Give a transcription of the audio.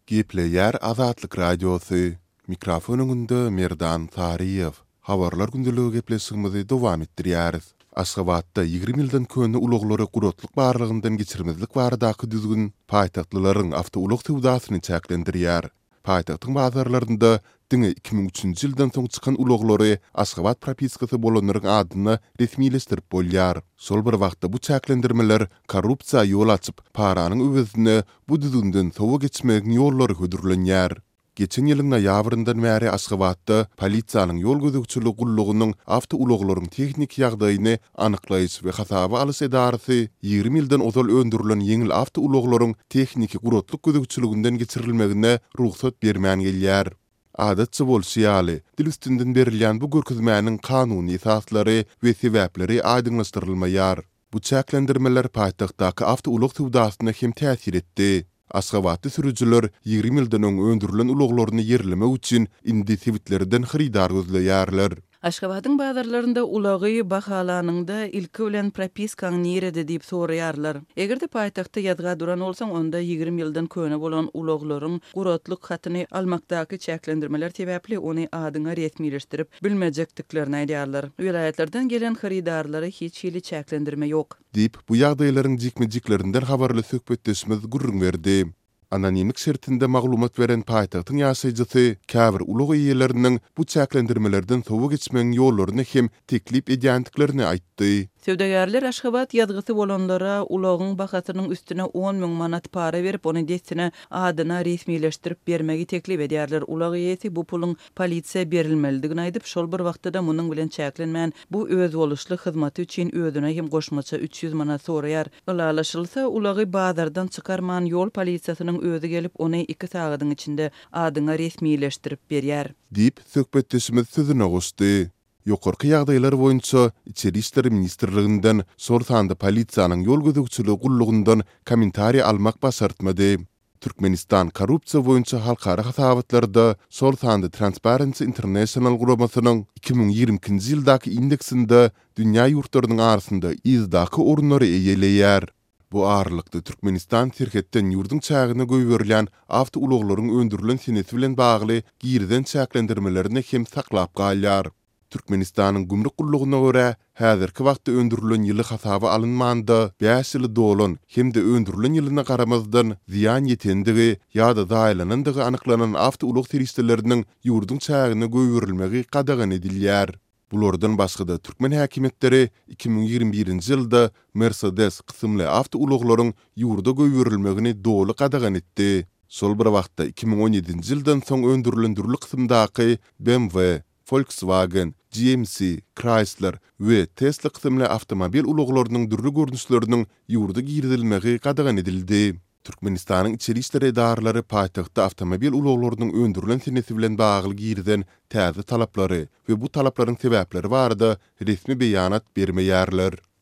Gepleyer Azatlyk Radiosu. Mikrofonunda Merdan Tariyev. Habarlar gündülügi gepleşigimizi dowam etdirýäris. Aşgabatda 20 ýyldan köni uloglary gurotlyk barlygyndan geçirmezlik baradaky düzgün paýtagtlylaryň awtoulyk tewdasyny çäklendirýär. Paýtagtyň bazarlarynda diňe 2003-nji ýyldan soň çykan uloglary Aşgabat propiskasy bolanyryň adyny resmileşdirip bolýar. Sol bir wagtda bu çäklendirmeler korrupsiýa ýol açyp, paranyň öwezine bu düzgünden sowa geçmegiň ýollary hödürlenýär. Geçen ýylyň noýabryndan bäri Aşgabatda polisiýanyň ýol gözegçiligi gullugynyň awtouloglaryň tehnik ýagdaýyny anyklaýyş we hasaba alyş edarasy 20 ýyldan ozal öndürilen ýeňil awtouloglaryň tehnik gurotlyk gözegçiliginden geçirilmegine ruhsat bermän gelýär. Adatçy bolýaly, dil üstünden berilýän bu görkezmäniň kanuny esaslary we sebäpleri aýdyňlaşdyrylmaýar. Bu çäklendirmeler paýtagtdaky awtoulyk tewdasyna hem täsir etdi. Aşgabatda sürücüler 20 ýyldan öň öndürilen uloglaryny yerlemek üçin indi sewitlerden xaridar gözleýärler. Aşgabatyň bazarlarynda ulagy bahalanyňda ilki bilen propiskaň nerede diýip soraýarlar. Egerde paýtagtda ýadga duran bolsaň, onda 20 ýyldan köne bolan uloglaryň gurotlyk hatyny almakdaky çäklendirmeler sebäpli ony adyňa resmileşdirip bilmejekdiklerini aýdýarlar. Vilayetlerden gelen xaridarlary hiç ýyly çäklendirme ýok diýip bu ýagdaýlaryň jikmejiklerinden habarly söhbetleşmez gurrun berdi. Anonimlik şertinde maglumat veren paýtagtyň ýaşaýjysy käbir ulug eýeleriniň bu çäklendirmelerden sowa geçmegiň ýollaryny hem teklip edýändiklerini aýtdy. Söwdägärler Aşgabat ýazgysy bolanlara ulagyň bahasynyň üstüne 10.000 manat para berip ony desine adyna resmileşdirip bermegi teklip edýärler. Ulag eýesi bu puluň polisiýa berilmelidigini aýdyp, şol bir wagtda munyň bilen çäklenmän bu öz boluşly hyzmaty üçin özüne hem goşmaça 300 manat soraýar. Ulalaşylsa ulagy bazardan çykarman ýol polisiýasynyň özü gelip ony 2 sagatyň içinde adyna resmileşdirip berýär. Diýip söhbetleşimiz sözüne goşdy. Ýokarky ýagdaýlar boýunça İçeri işleri ministrliginden sortanda polisiýanyň ýol gözegçiligi gullugyndan kommentariýa almak başartmady. Türkmenistan korrupsiýa boýunça halkara hasabatlarda sortanda Transparency International guramasynyň 2022-nji ýyldaky indeksinde dünýä ýurtlarynyň arasynda izdaky orunlary eýeleýär. Bu ağırlıkta Türkmenistan serhetden yurdun çağına göýberilýän awtouloglaryň öndürilen senesi bilen bagly girden çäklendirmelerini hem saklap galýar. Türkmenistanyň gümrük gullugyna görä, häzirki wagtda öndürilen ýyly hasaba alınmanda 5 ýyly dolan hem de öndürilen ýylyna garamazdan ziýan ýetendigi ýa-da daýlanandygy anyklanan awtoulog teristleriniň yurdun çağına göýberilmegi qadağan edilýär. Bulardan başga Türkmen häkimetleri 2021-nji ýylda Mercedes kysymly awtoulaklaryň ýurda göýberilmegini doly qadağan etdi. Şol bir wagtda 2017-nji ýyldan soň öndürilen durly kysymdaky BMW, Volkswagen, GMC, Chrysler we Tesla kysymly awtomobil uloglarynyň dürli görnüşleriniň ýurda girdilmegi qadağan edildi. Türkmenistanyň içeri işleri edarlary paýtagtda awtomobil uloglarynyň öndürilen senesi bilen bagly girden täze talaplary we bu talaplaryň sebäpleri barada resmi beýanat bermeýärler.